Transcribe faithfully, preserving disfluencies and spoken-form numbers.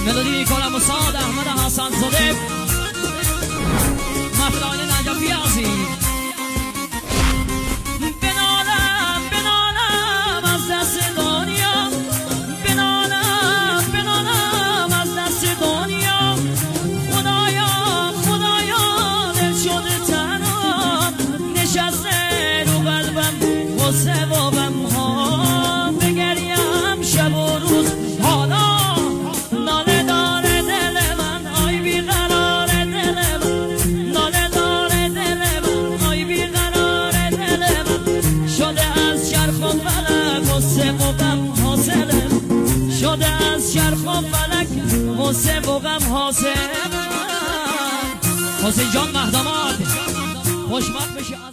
ملودی کلم استاد احمد حسن زاده مفلان نجفی عزیز. بنالم بنالم از دست دنیا، بنالم بنالم از دست دنیا، خدایا خدایا دل شده تنها، نشسته رو قلبم غصه و غم ها، بگریم شب و روز حالا ناله داره دل من، آی بیقرار دل من، ناله داره دل من، آی بیقرار دل من، شده از چرخ و فلک غصه و غم حاصله، شده از چرخ و فلک غصه و غم حاصله. حسین جان مهداماد خوشمت بشه.